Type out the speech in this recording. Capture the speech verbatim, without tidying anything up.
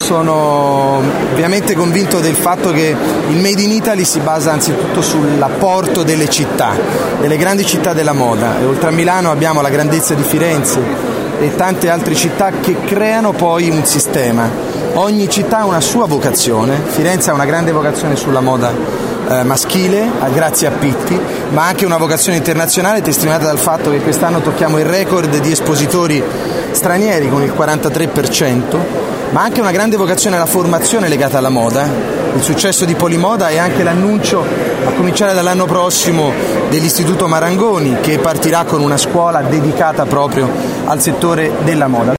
sono ovviamente convinto del fatto che il Made in Italy si basa anzitutto sull'apporto delle città, delle grandi città della moda, e oltre a Milano abbiamo la grandezza di Firenze e tante altre città che creano poi un sistema. Ogni città ha una sua vocazione. Firenze ha una grande vocazione sulla moda eh, maschile, grazie a Pitti, ma anche una vocazione internazionale testimoniata dal fatto che quest'anno tocchiamo il record di espositori stranieri con il quarantatré per cento, ma anche una grande vocazione alla formazione legata alla moda. Il successo di Polimoda è anche l'annuncio, a cominciare dall'anno prossimo, dell'Istituto Marangoni, che partirà con una scuola dedicata proprio al settore della moda.